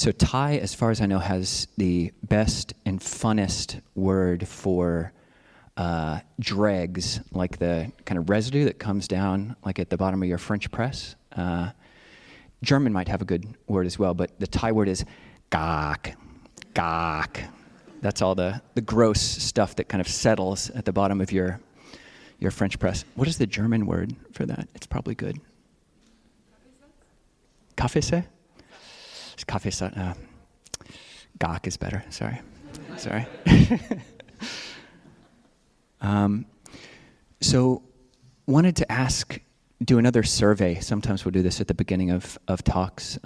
So Thai, as far as I know, has the best and funnest word for dregs, like the kind of residue that comes down like at the bottom of your French press. German might have a good word as well, but the Thai word is gak, gak. That's all the gross stuff that kind of settles at the bottom of your French press. What is the German word for that? It's probably good. Kaffeesatz? It's Kaffeesatz. Gak is better. Sorry. So wanted to do another survey. Sometimes we'll do this at the beginning of talks.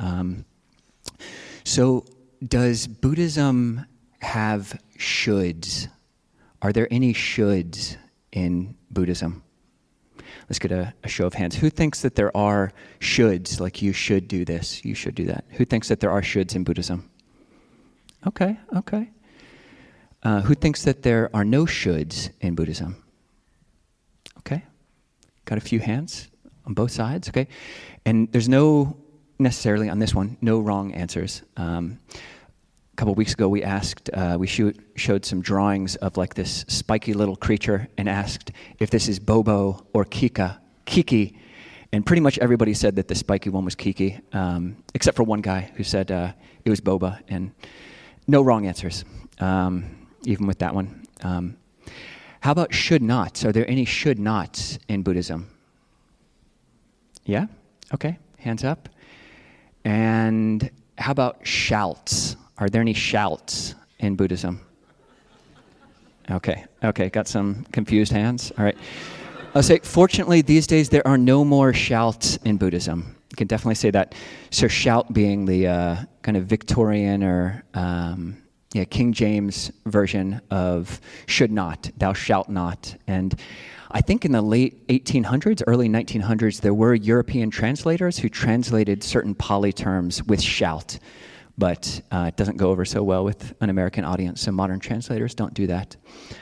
So does Buddhism have shoulds? Are there any shoulds in Buddhism? Let's get a show of hands. Who thinks that there are shoulds, like you should do this, you should do that? Who thinks that there are shoulds in Buddhism? Okay. Who thinks that there are no shoulds in Buddhism? Okay. Got a few hands on both sides, okay? And there's no, necessarily on this one, no wrong answers. A couple weeks ago we asked, we showed some drawings of like this spiky little creature and asked if this is Bobo or Kiki. And pretty much everybody said that the spiky one was Kiki, except for one guy who said it was Boba, and no wrong answers, even with that one. How about should nots? Are there any should nots in Buddhism? Yeah? Okay, hands up. And how about shalts? Are there any shalts in Buddhism? Okay, got some confused hands. All right. I'll say, fortunately, these days there are no more shalts in Buddhism. You can definitely say that. So shalt being the kind of Victorian or King James version of should not, thou shalt not. And I think in the late 1800s, early 1900s, there were European translators who translated certain Pali terms with shalt. But it doesn't go over so well with an American audience, so modern translators don't do that.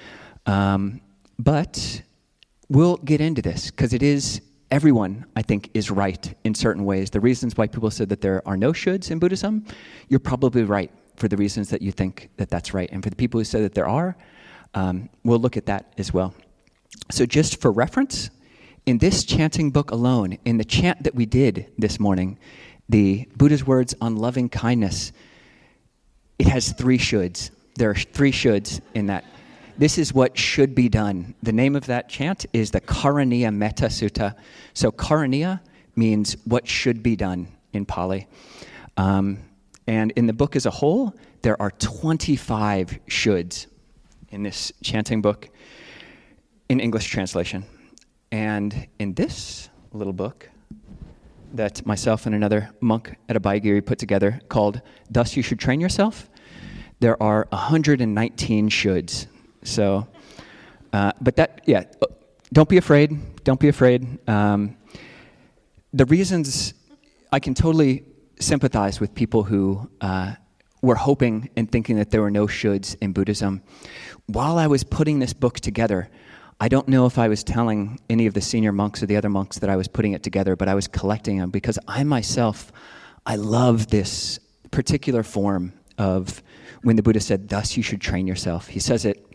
But we'll get into this, because it is, everyone, I think, is right in certain ways. The reasons why people said that there are no shoulds in Buddhism, you're probably right for the reasons that you think that that's right. And for the people who say that there are, we'll look at that as well. So just for reference, in this chanting book alone, in the chant that we did this morning, the Buddha's words on loving kindness, it has 3 shoulds. There are 3 shoulds in that. This is what should be done. The name of that chant is the Karaniya Metta Sutta. So Karaniya means what should be done in Pali. And in the book as a whole, there are 25 shoulds in this chanting book in English translation. And in this little book that myself and another monk at Abhayagiri put together called Thus You Should Train Yourself, there are 119 shoulds. So, but that, don't be afraid. The reasons, I can totally sympathize with people who were hoping and thinking that there were no shoulds in Buddhism. While I was putting this book together, I don't know if I was telling any of the senior monks or the other monks that I was putting it together, but I was collecting them because I myself, I love this particular form of when the Buddha said, thus you should train yourself. He says it,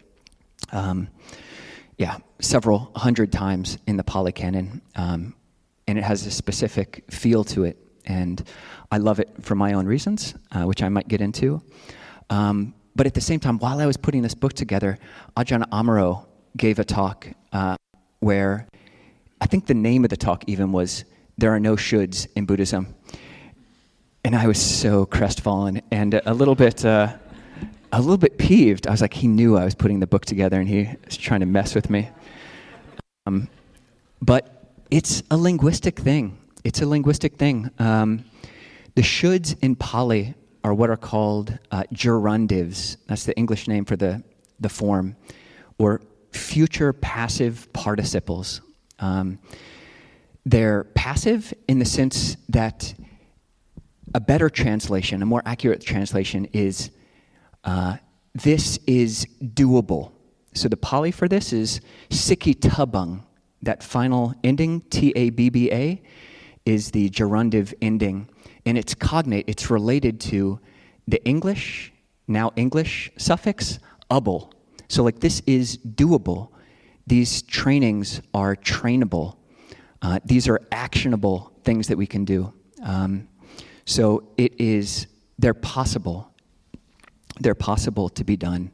several hundred times in the Pali Canon, and it has a specific feel to it, and I love it for my own reasons, which I might get into. But at the same time, while I was putting this book together, Ajahn Amaro gave a talk where I think the name of the talk even was There Are No Shoulds in Buddhism. And I was so crestfallen and a little bit peeved. I was like, he knew I was putting the book together and he was trying to mess with me. But it's a linguistic thing. The shoulds in Pali are what are called gerundivs. That's the English name for the form, or future passive participles. They're passive in the sense that a better translation, a more accurate translation is, this is doable. So the Pali for this is Sikhi Tabang. That final ending, T-A-B-B-A, is the gerundive ending. And it's cognate, it's related to the English, now English suffix, able. So like this is doable. These trainings are trainable. These are actionable things that we can do. So they're possible. They're possible to be done.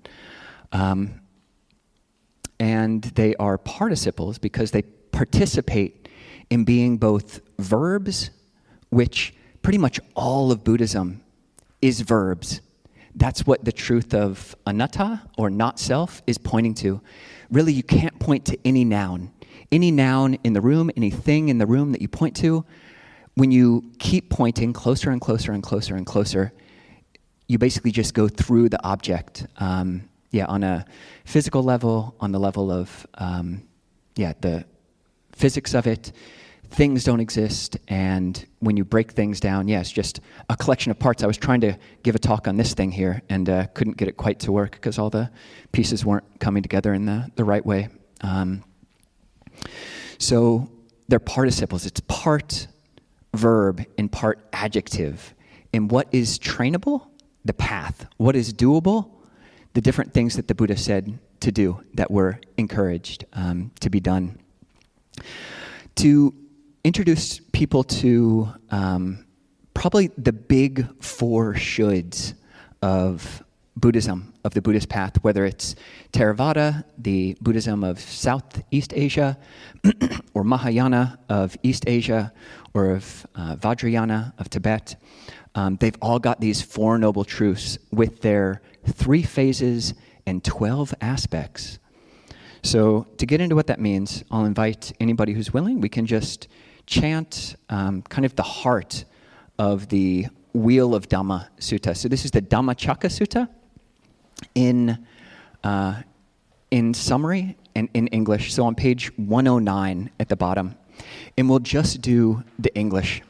And they are participles because they participate in being both verbs, which pretty much all of Buddhism is verbs. That's what the truth of anatta, or not self, is pointing to. Really, you can't point to any noun. Any noun in the room, anything in the room that you point to, when you keep pointing closer and closer and closer and closer, you basically just go through the object. On a physical level, on the level of, the physics of it, things don't exist, and when you break things down, it's just a collection of parts. I was trying to give a talk on this thing here, and couldn't get it quite to work because all the pieces weren't coming together in the right way. So they're participles. It's part verb and part adjective. And what is trainable? The path. What is doable? The different things that the Buddha said to do that were encouraged to be done. To introduce people to probably the big four shoulds of Buddhism, of the Buddhist path, whether it's Theravada, the Buddhism of Southeast Asia, or Mahayana of East Asia, or of Vajrayana of Tibet. They've all got these Four Noble Truths with their 3 phases and 12 aspects. So to get into what that means, I'll invite anybody who's willing. We can just chant kind of the heart of the Wheel of Dhamma Sutta. So this is the Dhammacakka Sutta in summary and in English. So on page 109 at the bottom. And we'll just do the English.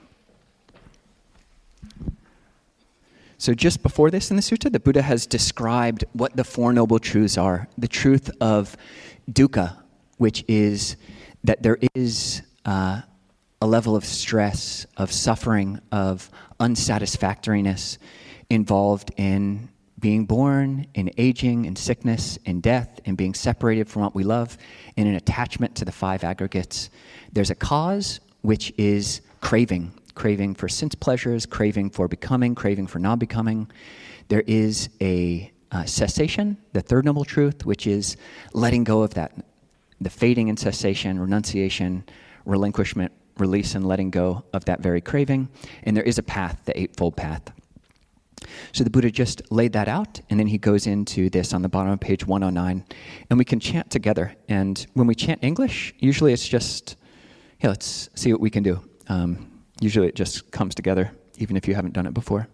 So just before this in the sutta, the Buddha has described what the Four Noble Truths are. The truth of dukkha, which is that there is a level of stress, of suffering, of unsatisfactoriness involved in being born, in aging, in sickness, in death, in being separated from what we love, in an attachment to the 5 aggregates. There's a cause, which is craving for sense pleasures, craving for becoming, craving for non-becoming. There is a cessation, the third noble truth, which is letting go of that, the fading and cessation, renunciation, relinquishment, release and letting go of that very craving. And there is a path, the Eightfold Path. So the Buddha just laid that out, and then he goes into this on the bottom of page 109, and we can chant together. And when we chant English, usually it's just, let's see what we can do. Usually it just comes together, even if you haven't done it before.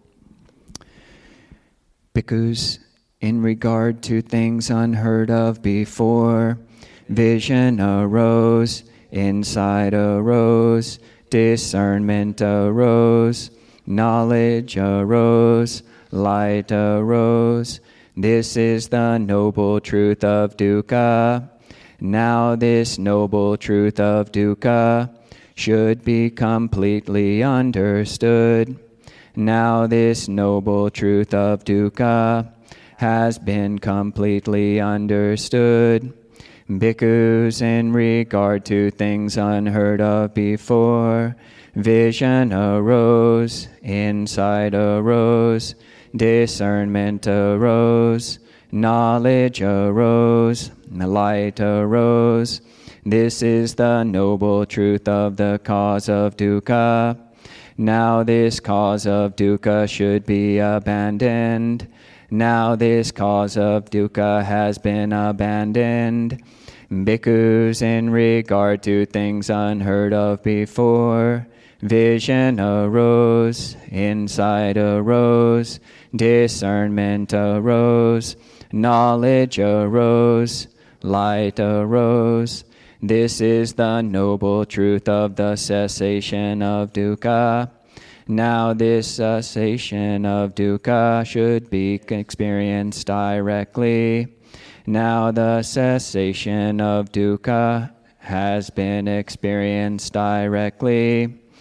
Bhikkhus, in regard to things unheard of before, vision arose, insight arose, discernment arose, knowledge arose, light arose. This is the noble truth of dukkha. Now this noble truth of dukkha should be completely understood. Now this noble truth of dukkha has been completely understood. Bhikkhus, in regard to things unheard of before, vision arose, insight arose, discernment arose, knowledge arose, light arose. This is the noble truth of the cause of dukkha. Now this cause of dukkha should be abandoned. Now this cause of dukkha has been abandoned. Bhikkhus, in regard to things unheard of before, vision arose, insight arose, discernment arose, knowledge arose, light arose. This is the noble truth of the cessation of dukkha. Now this cessation of dukkha should be experienced directly. Now the cessation of dukkha has been experienced directly.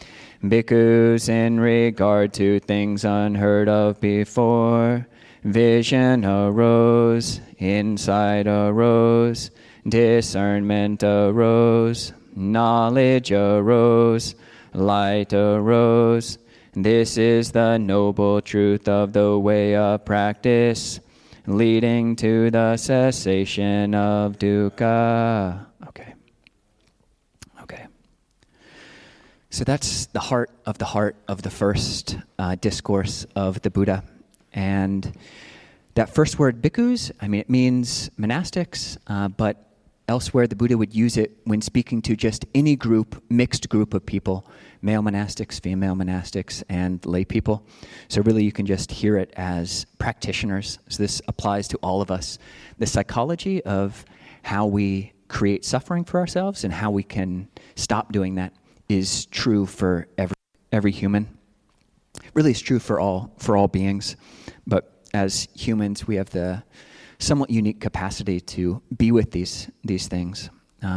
Bhikkhus in regard to things unheard of before. Vision arose, insight arose, discernment arose, knowledge arose, light arose. This is the noble truth of the way of practice, leading to the cessation of dukkha. Okay. So that's the heart of the first discourse of the Buddha. And that first word, bhikkhus, it means monastics, but elsewhere the Buddha would use it when speaking to just any group, mixed group of people, male monastics, female monastics, and lay people. So really you can just hear it as practitioners. So this applies to all of us. The psychology of how we create suffering for ourselves and how we can stop doing that is true for every human. Really, it's true for all beings. But as humans, we have the somewhat unique capacity to be with these things.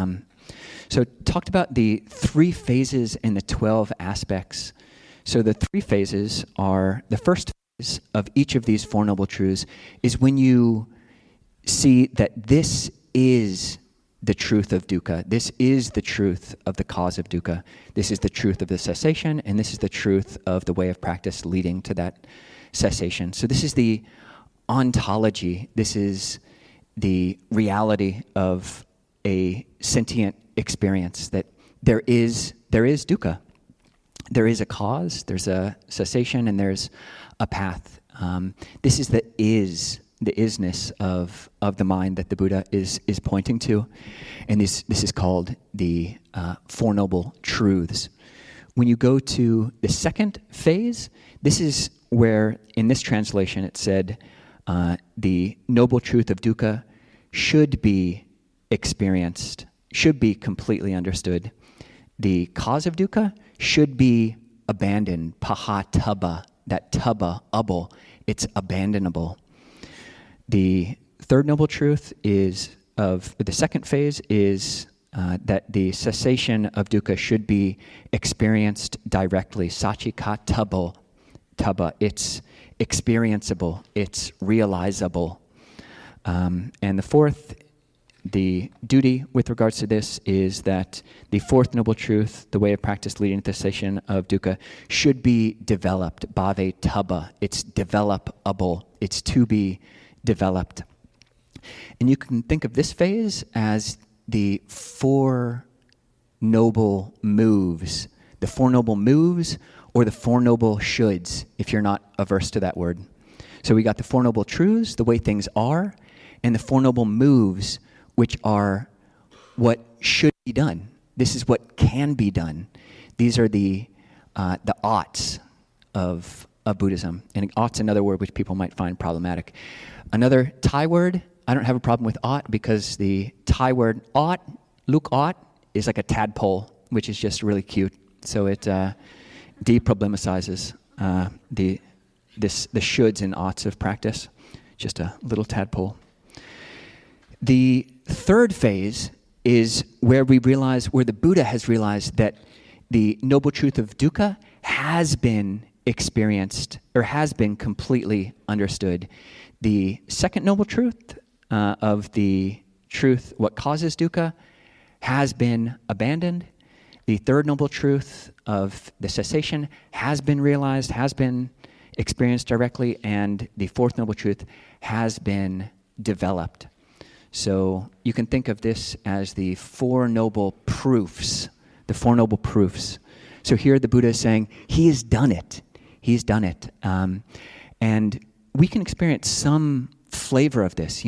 So talked about the 3 phases and the 12 aspects. So the 3 phases are, the first phase of each of these Four Noble Truths is when you see that this is the truth of dukkha. This is the truth of the cause of dukkha. This is the truth of the cessation, and this is the truth of the way of practice leading to that cessation. So this is the ontology. This is the reality of a sentient experience, that there is dukkha. There is a cause, there's a cessation, and there's a path. This is the isness of the mind that the Buddha is pointing to. And this is called the Four Noble Truths. When you go to the second phase, this is where, in this translation, it said, the noble truth of dukkha should be experienced, should be completely understood. The cause of dukkha should be abandoned, pahatubba, that tubba, ubble, it's abandonable. The third noble truth the second phase is that the cessation of dukkha should be experienced directly, sachika tubba, it's experienceable, it's realizable. And the fourth, the duty with regards to this is that the fourth noble truth, the way of practice leading to the cessation of dukkha, should be developed, bhave tubba, it's developable, it's to be developed. And you can think of this phase as the Four Noble Moves, or the Four Noble Shoulds, if you're not averse to that word. So we got the Four Noble Truths, the way things are, and the Four Noble Moves, which are what should be done. This is what can be done. These are the oughts of Buddhism. And ought's another word which people might find problematic. Another Thai word, I don't have a problem with ought because the Thai word ought, luk ought, is like a tadpole, which is just really cute. So it deproblemicizes the shoulds and oughts of practice. Just a little tadpole. The third phase is where the Buddha has realized that the noble truth of dukkha has been experienced or has been completely understood. The second noble truth of the truth, what causes dukkha, has been abandoned. The third noble truth of the cessation has been realized, has been experienced directly, and the fourth noble truth has been developed. So you can think of this as the Four Noble Proofs, the Four Noble Proofs. So here the Buddha is saying, he has done it. He's done it. And we can experience some flavor of this.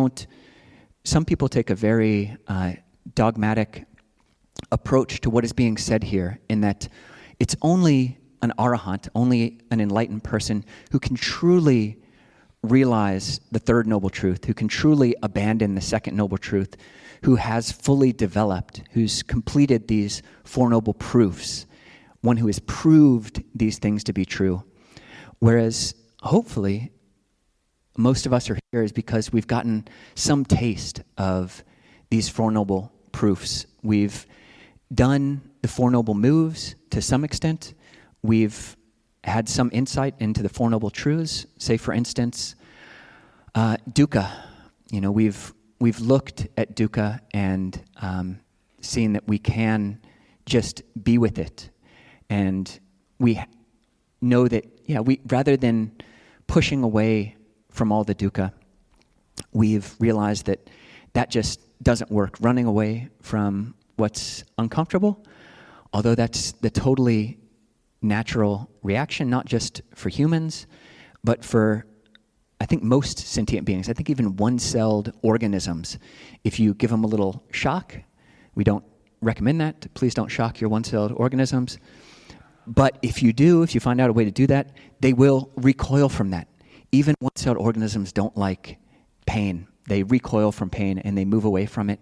Some people take a very dogmatic approach to what is being said here, in that it's only an arahant, only an enlightened person who can truly realize the third noble truth, who can truly abandon the second noble truth, who has fully developed, who's completed these Four Noble Proofs, one who has proved these things to be true. Whereas, hopefully, most of us are here is because we've gotten some taste of these Four Noble Proofs. We've done the Four Noble Moves to some extent. we've had some insight into the Four Noble Truths. Say, for instance, dukkha. We've looked at dukkha and seen that we can just be with it, and we know that we rather than pushing away from all the dukkha, we've realized that that just doesn't work. Running away from what's uncomfortable, although that's the totally natural reaction, not just for humans, but for, I think, most sentient beings. I think even one-celled organisms, if you give them a little shock, we don't recommend that. Please don't shock your one-celled organisms. But if you find out a way to do that, they will recoil from that. Even one-celled organisms don't like pain. They recoil from pain and they move away from it.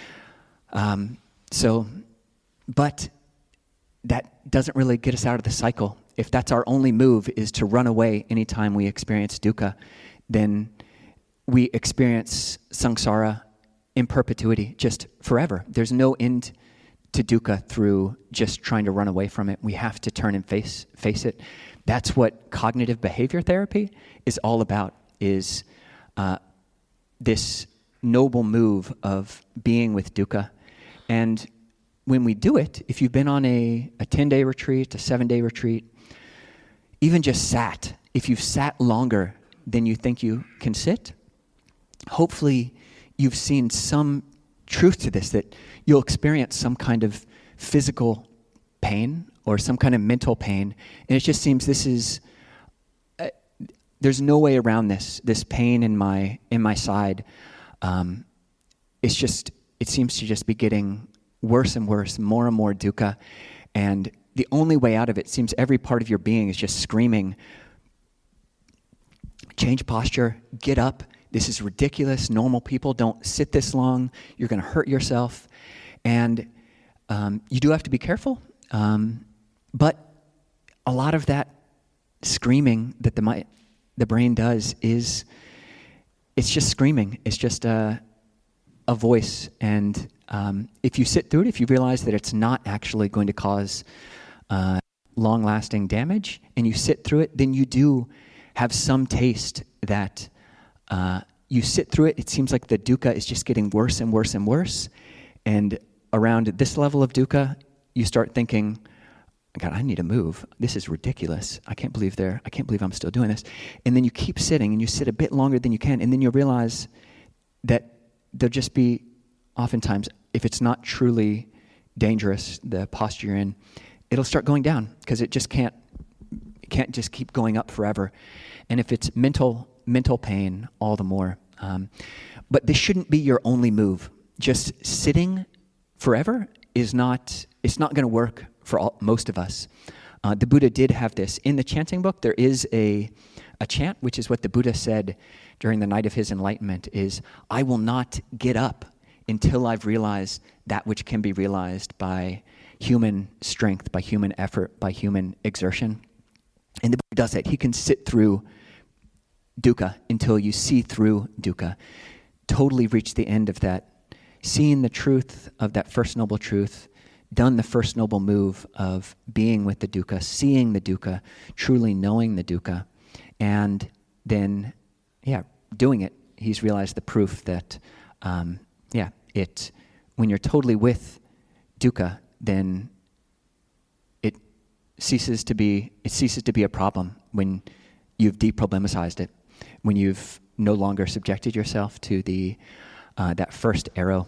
But that doesn't really get us out of the cycle. If that's our only move, is to run away anytime we experience dukkha, then we experience samsara in perpetuity, just forever. There's no end to dukkha through just trying to run away from it. We have to turn and face it. That's what cognitive behavior therapy is all about, is this noble move of being with dukkha. And when we do it, if you've been on a 10-day retreat, a 7-day retreat, even just sat, if you've sat longer than you think you can sit, hopefully you've seen some truth to this, that you'll experience some kind of physical pain or some kind of mental pain. And it just seems there's no way around this pain in my side. It seems to just be getting worse and worse, more and more dukkha. And the only way out of it seems every part of your being is just screaming, change posture, get up. This is ridiculous. Normal people don't sit this long. You're going to hurt yourself. And you do have to be careful. But a lot of that screaming that the brain does it's just screaming. It's just a voice. And if you sit through it, if you realize that it's not actually going to cause long-lasting damage, and you sit through it, then you do have some taste that you sit through it. It seems like the dukkha is just getting worse and worse and worse. And around this level of dukkha, you start thinking, God, I need to move. This is ridiculous. I can't believe I'm still doing this. And then you keep sitting, and you sit a bit longer than you can, and then you realize that there'll just be, oftentimes, if it's not truly dangerous, the posture you're in, it'll start going down, because it just can't just keep going up forever. And if it's mental pain, all the more. But this shouldn't be your only move. Just sitting forever it's not going to work for most of us. The Buddha did have this. In the chanting book, there is a chant, which is what the Buddha said during the night of his enlightenment, is, I will not get up until I've realized that which can be realized by human strength, by human effort, by human exertion. And the Buddha does that. He can sit through dukkha until you see through dukkha, totally reach the end of that, seeing the truth of that first noble truth, done the first noble move of being with the dukkha, seeing the dukkha, truly knowing the dukkha, and then, doing it. He's realized the proof that, when you're totally with dukkha, then it ceases to be a problem when you've deproblemicized it, when you've no longer subjected yourself to that first arrow.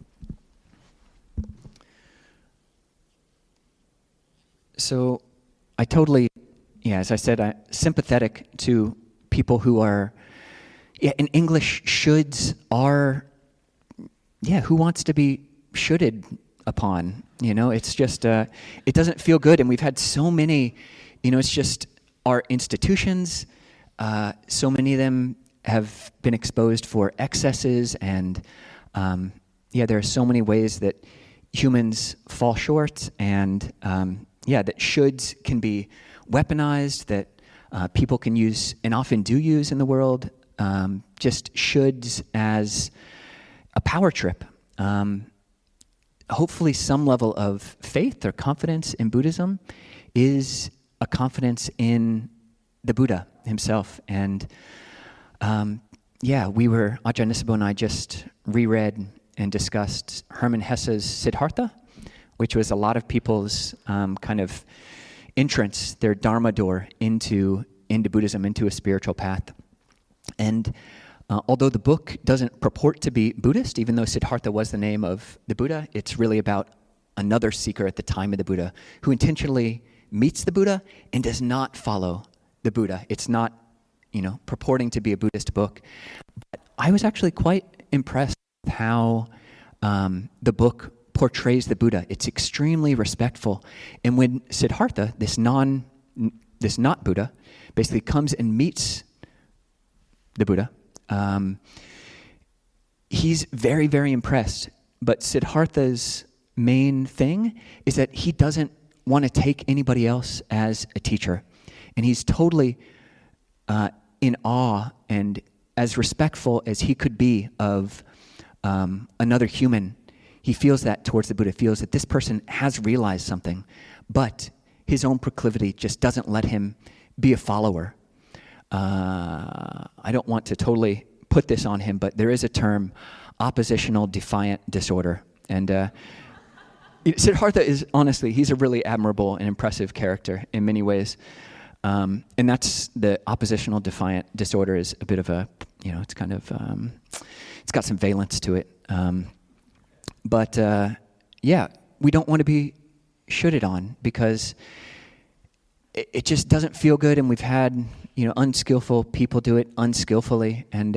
So I totally, as I said, I'm sympathetic to people who are, in English, shoulds are, who wants to be shoulded upon? It's just, it doesn't feel good. And we've had so many, it's just our institutions, so many of them have been exposed for excesses, and there are so many ways that humans fall short, and that shoulds can be weaponized, that people can use and often do use in the world, just shoulds as a power trip. Hopefully some level of faith or confidence in Buddhism is a confidence in the Buddha himself. And Ajahn Nisabo and I just reread and discussed Hermann Hesse's Siddhartha, which was a lot of people's kind of entrance, their dharma door into Buddhism, into a spiritual path. And although the book doesn't purport to be Buddhist, even though Siddhartha was the name of the Buddha, it's really about another seeker at the time of the Buddha who intentionally meets the Buddha and does not follow the Buddha. It's not, purporting to be a Buddhist book. But I was actually quite impressed with how the book portrays the Buddha. It's extremely respectful. And when Siddhartha, this not Buddha, basically comes and meets the Buddha, he's very, very impressed. But Siddhartha's main thing is that he doesn't want to take anybody else as a teacher. And he's totally in awe and as respectful as he could be of another human. He feels that towards the Buddha, feels that this person has realized something, but his own proclivity just doesn't let him be a follower. I don't want to totally put this on him, but there is a term, oppositional defiant disorder. And Siddhartha is, honestly, he's a really admirable and impressive character in many ways. And that's the oppositional defiant disorder is a bit of a, it's kind of, it's got some valence to it. But we don't want to be shoulded on because it just doesn't feel good, and we've had, unskillful people do it unskillfully. And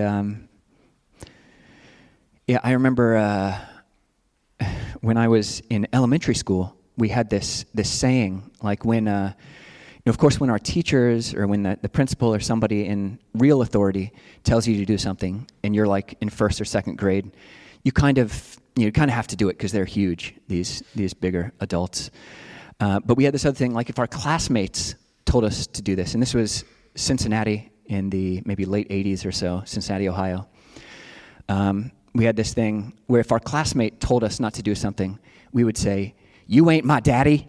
I remember when I was in elementary school, we had this saying, like when, of course, when our teachers or when the principal or somebody in real authority tells you to do something, and you're like in first or second grade, you kind of have to do it because they're huge, these bigger adults. But we had this other thing, like if our classmates told us to do this, and this was Cincinnati in the maybe late 80s or so, Cincinnati, Ohio. We had this thing where if our classmate told us not to do something, we would say, "You ain't my daddy."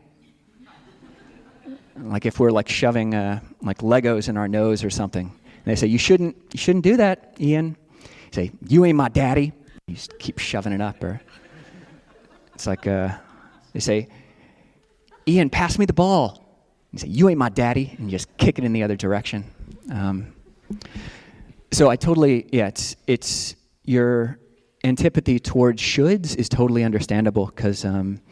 Like if we're like shoving like Legos in our nose or something. And they say, you shouldn't do that, Ian. You say, "You ain't my daddy." You just keep shoving it up. Or it's like they say, "Ian, pass me the ball." You say, "You ain't my daddy," and you just kick it in the other direction. So I totally, it's your antipathy towards shoulds is totally understandable because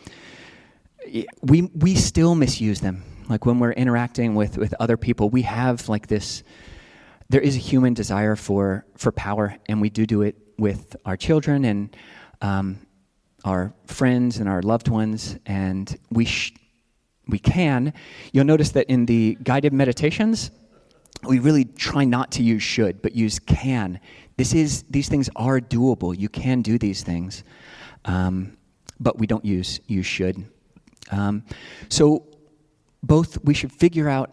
we still misuse them. Like when we're interacting with other people, we have like this, there is a human desire for power, and we do it with our children and our friends and our loved ones, and we can. You'll notice that in the guided meditations, we really try not to use should, but use can. These things are doable. You can do these things, but we don't use should. So both we should figure out.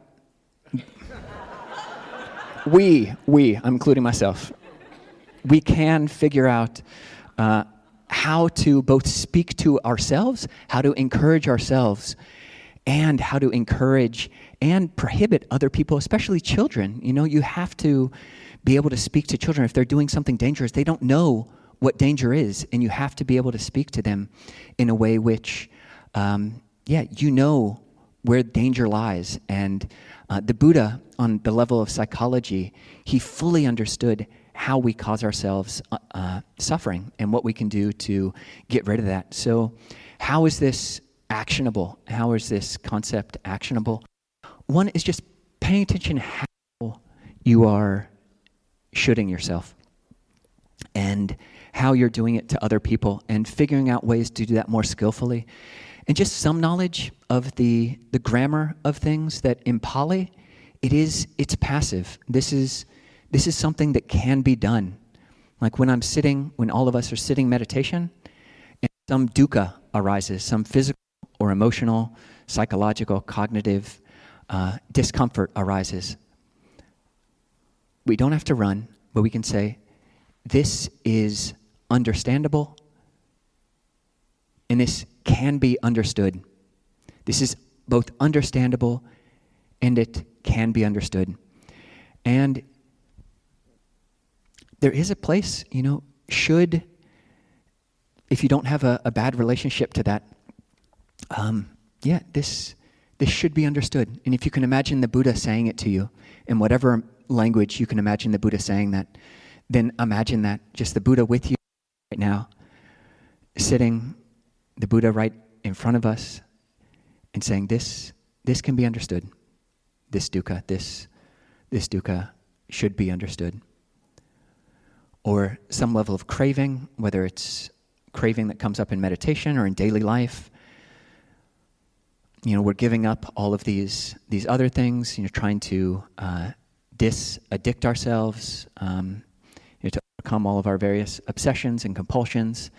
I'm including myself. We can figure out how to both speak to ourselves, how to encourage ourselves, and how to encourage and prohibit other people, especially children. You have to be able to speak to children. If they're doing something dangerous, they don't know what danger is, and you have to be able to speak to them in a way which, where danger lies. And the Buddha, on the level of psychology, he fully understood how we cause ourselves suffering and what we can do to get rid of that. So how is this actionable? How is this concept actionable? One is just paying attention how you are shoulding yourself and how you're doing it to other people and figuring out ways to do that more skillfully. And just some knowledge of the grammar of things that in Pali, it's passive. This is something that can be done. Like when all of us are sitting meditation, and some dukkha arises, some physical or emotional, psychological, cognitive discomfort arises. We don't have to run, but we can say, this is understandable, and this can be understood. This is both understandable and it can be understood. And there is a place, should, if you don't have a bad relationship to that, this should be understood. And if you can imagine the Buddha saying it to you in whatever language you can imagine the Buddha saying that, then imagine that, just the Buddha with you right now, sitting, the Buddha right in front of us, and saying, this can be understood. This dukkha, this dukkha should be understood. Or some level of craving, whether it's craving that comes up in meditation or in daily life. We're giving up all of these other things, trying to disaddict ourselves, to overcome all of our various obsessions and compulsions.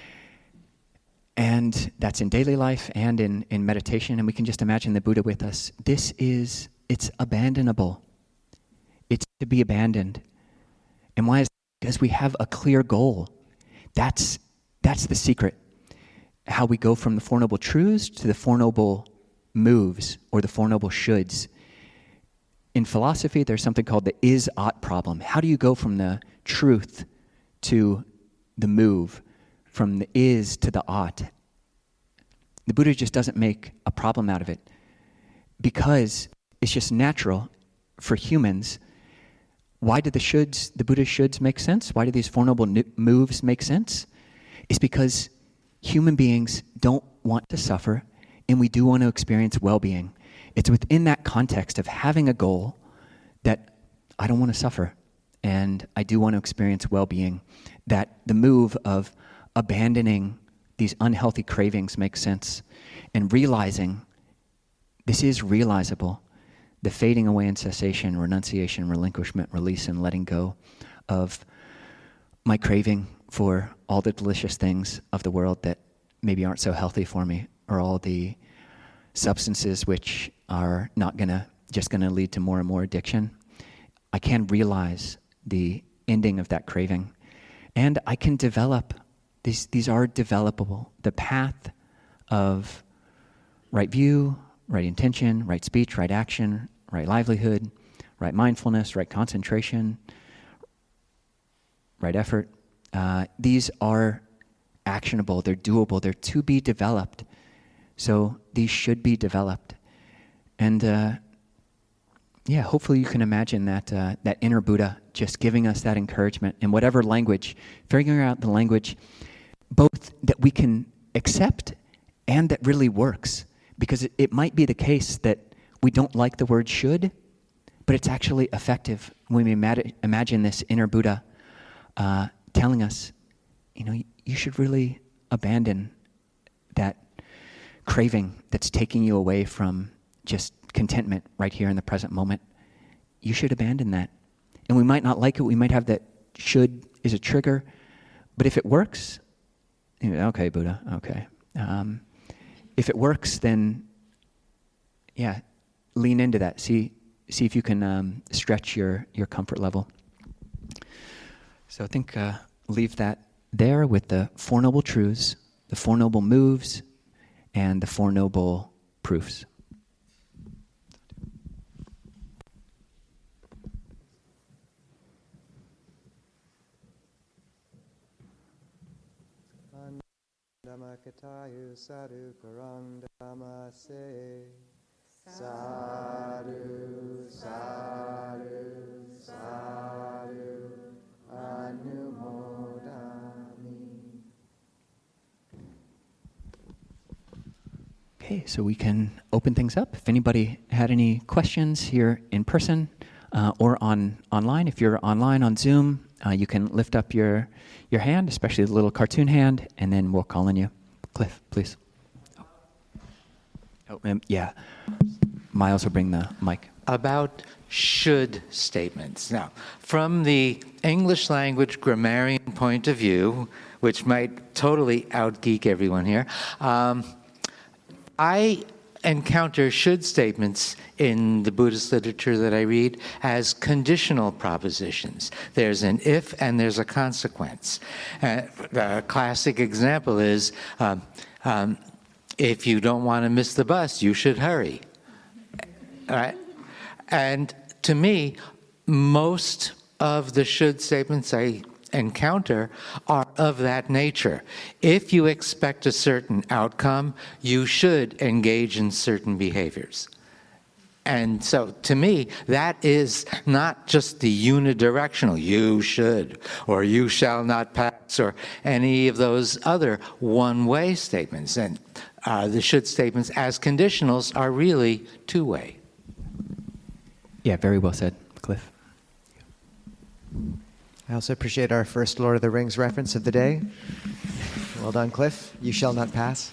And that's in daily life and in meditation. And we can just imagine the Buddha with us. It's abandonable. It's to be abandoned. And why is that? Because we have a clear goal. That's the secret. How we go from the Four Noble Truths to the Four Noble Moves, or the Four Noble Shoulds. In philosophy, there's something called the is-ought problem. How do you go from the truth to the move, from the is to the ought? The Buddha just doesn't make a problem out of it, because it's just natural for humans. Why do the Buddha's shoulds make sense? Why do these Four Noble Moves make sense? It's because human beings don't want to suffer, and we do want to experience well-being. It's within that context of having a goal that I don't want to suffer, and I do want to experience well-being, that the move of abandoning these unhealthy cravings makes sense, and realizing this is realizable. The fading away and cessation, renunciation, relinquishment, release, and letting go of my craving for all the delicious things of the world that maybe aren't so healthy for me, or all the substances which are just gonna lead to more and more addiction. I can realize the ending of that craving, and I can develop. These are developable. The path of right view, right intention, right speech, right action, right livelihood, right mindfulness, right concentration, right effort. These are actionable, they're doable, they're to be developed. So these should be developed. And hopefully you can imagine that inner Buddha just giving us that encouragement in whatever language, figuring out the language both that we can accept and that really works. Because it might be the case that we don't like the word should, but it's actually effective when we imagine this inner Buddha telling us, you should really abandon that craving that's taking you away from just contentment right here in the present moment. You should abandon that. And we might not like it. We might have that should is a trigger. But if it works, okay, Buddha, okay. If it works, then, lean into that. See if you can stretch your comfort level. So I think leave that there with the Four Noble Truths, the Four Noble Moves, and the Four Noble Proofs. Dhammacaktayu sadhu karandamase sadhu sadhu sadhu anumodami. Okay, so we can open things up. If anybody had any questions here in person or online, if you're online on Zoom, you can lift up your hand, especially the little cartoon hand, and then we'll call on you. Cliff, please. Yeah. Miles will bring the mic. About should statements. Now, from the English language grammarian point of view, which might totally outgeek everyone here, I encounter should statements in the Buddhist literature that I read as conditional propositions. There's an if and there's a consequence. The classic example is, if you don't want to miss the bus, you should hurry. Right? And to me, most of the should statements I encounter are of that nature. If you expect a certain outcome, you should engage in certain behaviors. And so, to me, that is not just the unidirectional, you should, or you shall not pass, or any of those other one-way statements. And the should statements as conditionals are really two-way. Yeah, very well said, Cliff. I also appreciate our first Lord of the Rings reference of the day. Well done, Cliff. You shall not pass.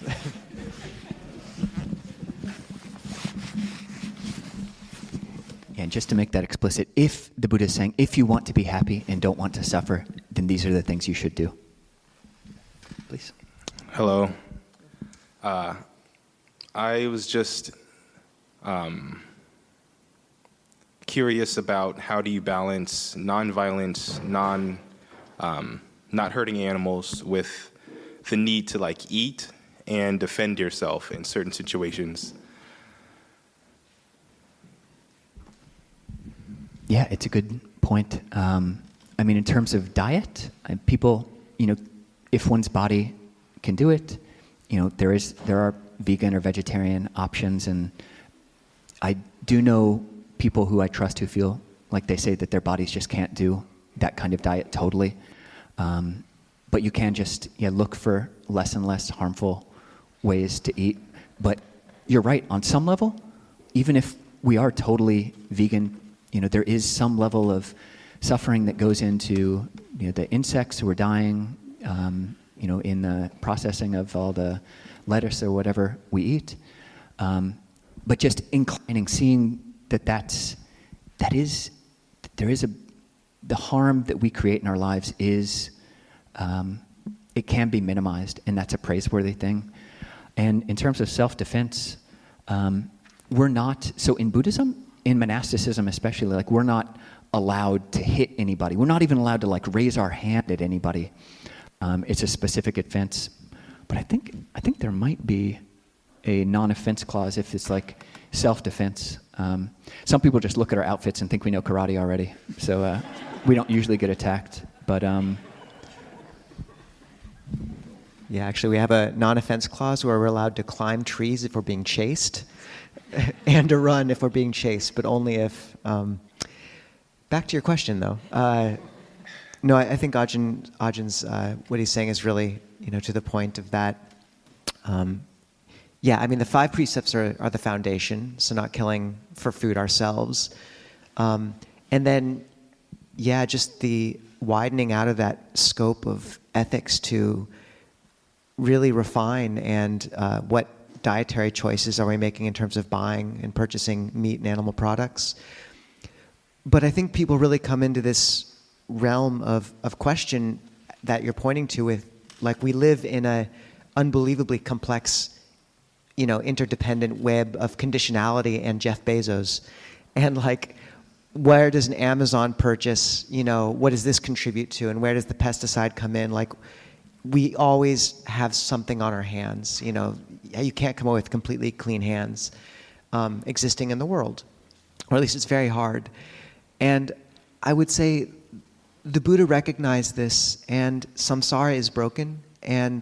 And just to make that explicit, if the Buddha is saying, if you want to be happy and don't want to suffer, then these are the things you should do. Please. Hello. I was just curious about how do you balance nonviolence, not hurting animals with the need to like eat and defend yourself in certain situations. Yeah, it's a good point. I mean, in terms of diet, people, if one's body can do it, there are vegan or vegetarian options, and I do know people who I trust who feel like they say that their bodies just can't do that kind of diet totally. But you can just look for less and less harmful ways to eat. But you're right, on some level, even if we are totally vegan, there is some level of suffering that goes into the insects who are dying, in the processing of all the lettuce or whatever we eat. But just seeing the harm that we create in our lives is, it can be minimized, and that's a praiseworthy thing. And in terms of self-defense, we're not, so in Buddhism, in monasticism especially, we're not allowed to hit anybody. We're not even allowed to raise our hand at anybody. It's a specific offense. But I think there might be a non-offense clause if it's self-defense. Some people just look at our outfits and think we know karate already. So we don't usually get attacked. But Yeah, actually, we have a non-offense clause where we're allowed to climb trees if we're being chased and to run if we're being chased, but only if... Back to your question, though. No, I think Ajin's what he's saying is really, to the point of that. The 5 precepts are the foundation, so not killing for food ourselves. And then, just the widening out of that scope of ethics to really refine and what dietary choices are we making in terms of buying and purchasing meat and animal products. But I think people really come into this realm of question that you're pointing to with, we live in a unbelievably complex, interdependent web of conditionality and Jeff Bezos. And where does an Amazon purchase, what does this contribute to, and where does the pesticide come in? We always have something on our hands. You can't come away with completely clean hands existing in the world, or at least it's very hard. And I would say the Buddha recognized this, and samsara is broken. And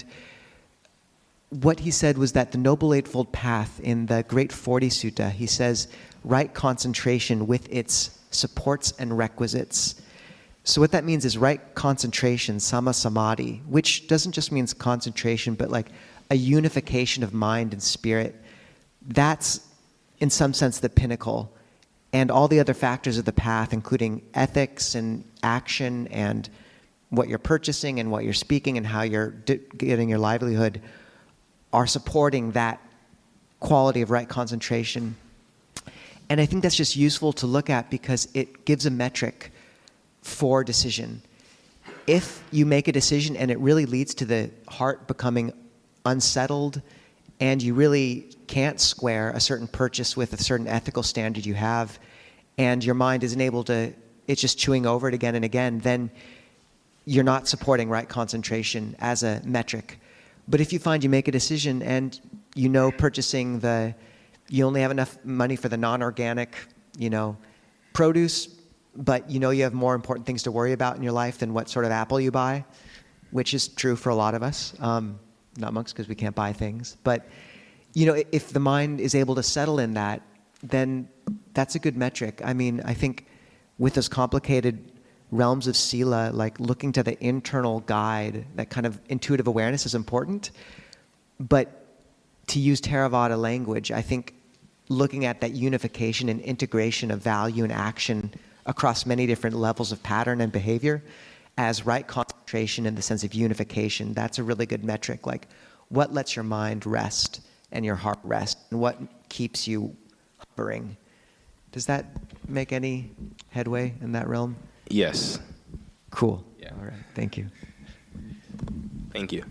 what he said was that the Noble Eightfold Path in the Great 40 Sutta, he says, right concentration with its supports and requisites. So what that means is right concentration, sama samadhi, which doesn't just mean concentration, but a unification of mind and spirit. That's, in some sense, the pinnacle. And all the other factors of the path, including ethics and action and what you're purchasing and what you're speaking and how you're getting your livelihood, are supporting that quality of right concentration. And I think that's just useful to look at because it gives a metric for decision. If you make a decision and it really leads to the heart becoming unsettled and you really can't square a certain purchase with a certain ethical standard you have, and your mind isn't able to, it's just chewing over it again and again, then you're not supporting right concentration as a metric. But if you find you make a decision and purchasing you only have enough money for the non-organic, produce, but you have more important things to worry about in your life than what sort of apple you buy, which is true for a lot of us. Not monks, because we can't buy things. But, if the mind is able to settle in that, then that's a good metric. I mean, I think with those complicated realms of sila, like looking to the internal guide, that kind of intuitive awareness is important. But to use Theravada language, I think looking at that unification and integration of value and action across many different levels of pattern and behavior as right concentration in the sense of unification, that's a really good metric. Like, what lets your mind rest and your heart rest, and what keeps you hovering? Does that make any headway in that realm? Yes. Cool. Yeah. All right. Thank you. Thank you.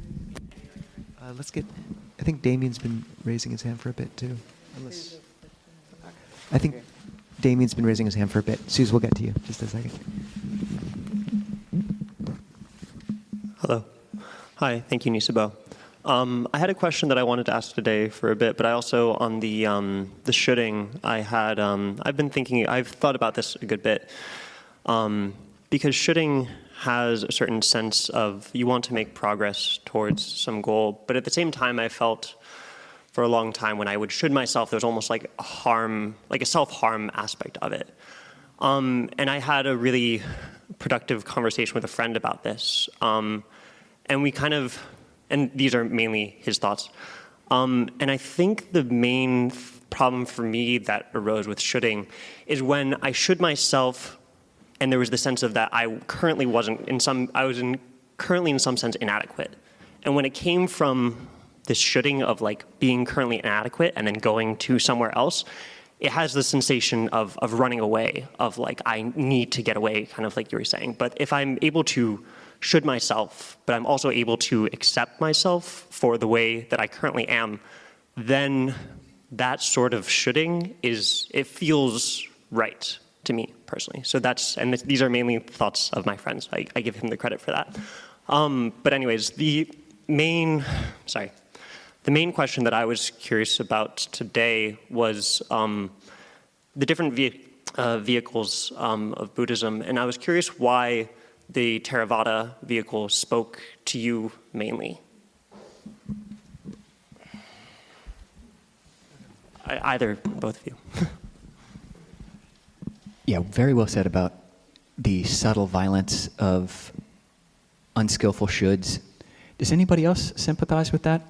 I think Damien's been raising his hand for a bit too. I think Damien's been raising his hand for a bit. Suze, we'll get to you. Just a second. Hello. Hi. Thank you, Nisabo. I had a question that I wanted to ask today for a bit, but I also, on the shoulding, I've thought about this a good bit, because shoulding has a certain sense of you want to make progress towards some goal, but at the same time, I felt for a long time when I would should myself, there's almost like a self-harm aspect of it. And I had a really productive conversation with a friend about this, and these are mainly his thoughts. And I think the main problem for me that arose with shoulding is when I should myself, and there was the sense of that I currently currently in some sense inadequate. And when it came from this shoulding of like being currently inadequate and then going to somewhere else, it has the sensation of running away, of like I need to get away, kind of like you were saying. But if I'm able to should myself, but I'm also able to accept myself for the way that I currently am, then that sort of shoulding it feels right to me personally. So these are mainly thoughts of my friends. I give him the credit for that. But anyways, the main question that I was curious about today was the different vehicles of Buddhism, and I was curious why the Theravada vehicle spoke to you mainly. Both of you. Yeah, very well said about the subtle violence of unskillful shoulds. Does anybody else sympathize with that?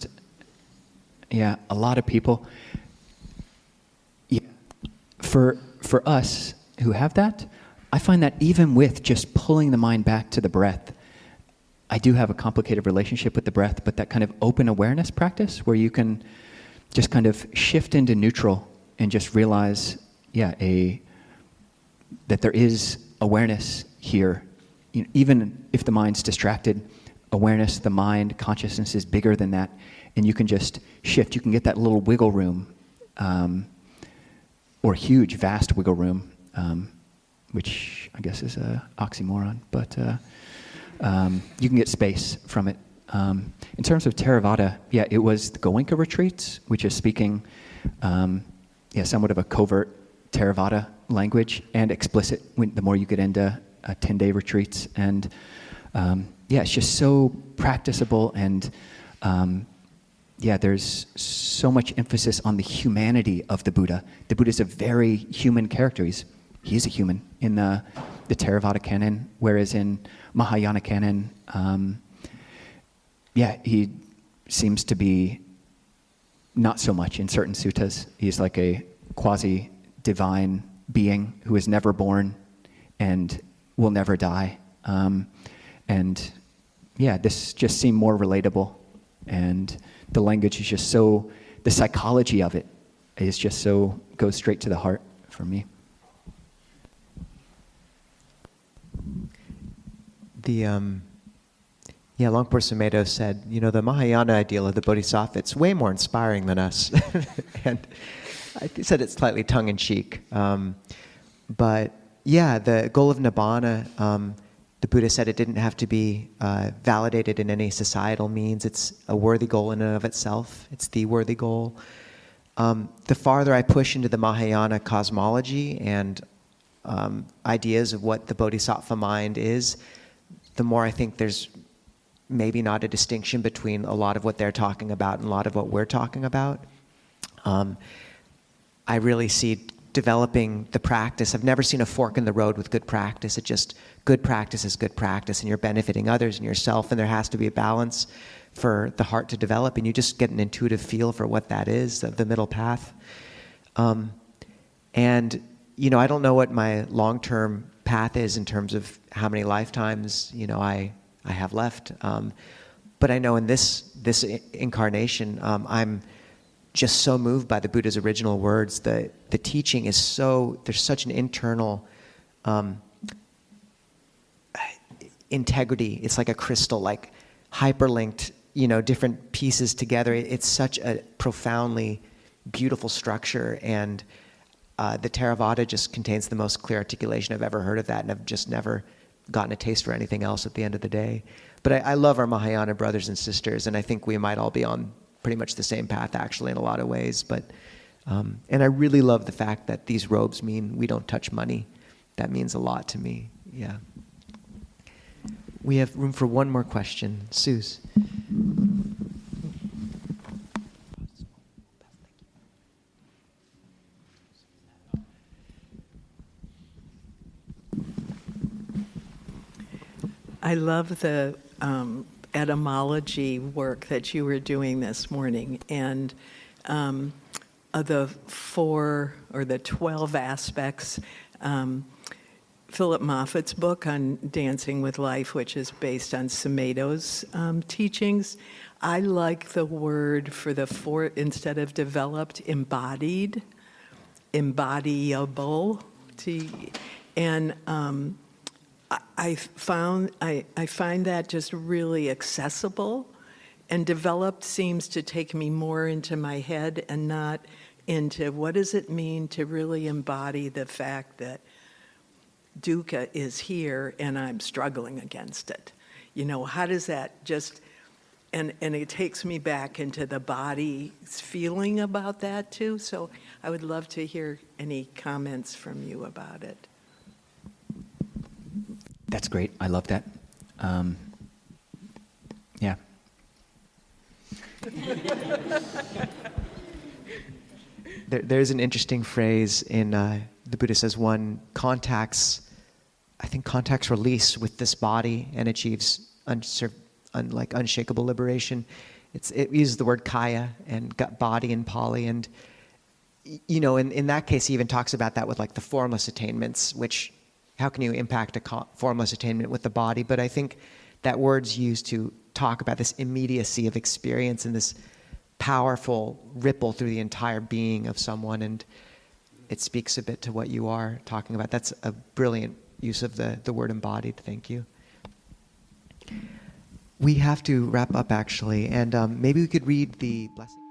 A lot of people. Yeah, for us who have that, I find that even with just pulling the mind back to the breath, I do have a complicated relationship with the breath, but that kind of open awareness practice where you can just kind of shift into neutral and just realize, that there is awareness here. Even if the mind's distracted, awareness, the mind, consciousness is bigger than that, and you can just shift. You can get that little wiggle room, or huge, vast wiggle room, which I guess is an oxymoron, but you can get space from it. In terms of Theravada, it was the Goenka retreats, which is speaking somewhat of a covert Theravada language, and explicit the more you get into 10-day retreats. And it's just so practicable, and there's so much emphasis on the humanity of the Buddha. The Buddha is a very human character. He's a human in the Theravada canon, whereas in Mahayana canon, he seems to be not so much in certain suttas. He's like a quasi-divine being who is never born and will never die. This just seemed more relatable, and the language is just so, the psychology of it is just so, goes straight to the heart for me. Longpo Sumedho said, the Mahayana ideal of the Bodhisattva, it's way more inspiring than us. And I said it slightly tongue-in-cheek. But the goal of Nibbana, the Buddha said it didn't have to be validated in any societal means. It's a worthy goal in and of itself. It's the worthy goal. The farther I push into the Mahayana cosmology and ideas of what the Bodhisattva mind is, the more I think there's maybe not a distinction between a lot of what they're talking about and a lot of what we're talking about. I really see developing the practice. I've never seen a fork in the road with good practice. It just, good practice is good practice, and you're benefiting others and yourself, and there has to be a balance for the heart to develop, and you just get an intuitive feel for what that is, the middle path. And, you know, I don't know what my long-term path is in terms of how many lifetimes, you know, I have left. But I know in this incarnation, I'm just so moved by the Buddha's original words. The teaching is so, there's such an internal integrity. It's like a crystal, like hyperlinked, you know, different pieces together. It's such a profoundly beautiful structure, and the Theravada just contains the most clear articulation I've ever heard of that, and I've just never gotten a taste for anything else at the end of the day. But I love our Mahayana brothers and sisters, and I think we might all be on pretty much the same path, actually, in a lot of ways. But and I really love the fact that these robes mean we don't touch money. That means a lot to me. Yeah. We have room for one more question. Suze. I love the etymology work that you were doing this morning, and the 4 or the 12 aspects. Philip Moffat's book on Dancing with Life, which is based on Sumedho's teachings. I like the word for the 4, instead of developed, embodied, embodiable. And I find that just really accessible, and developed seems to take me more into my head and not into what does it mean to really embody the fact that dukkha is here and I'm struggling against it. You know, how does that just, and it takes me back into the body's feeling about that too. So I would love to hear any comments from you about it. That's great. I love that. Yeah. There's an interesting phrase in the Buddha says one contacts release with this body and achieves unshakable liberation. It uses the word kaya and body in Pali, and you know, in that case, he even talks about that with like the formless attainments, which how can you impact a formless attainment with the body? But I think that word's used to talk about this immediacy of experience and this powerful ripple through the entire being of someone, and it speaks a bit to what you are talking about. That's a brilliant use of the word embodied. Thank you. We have to wrap up, actually, and maybe we could read the blessing.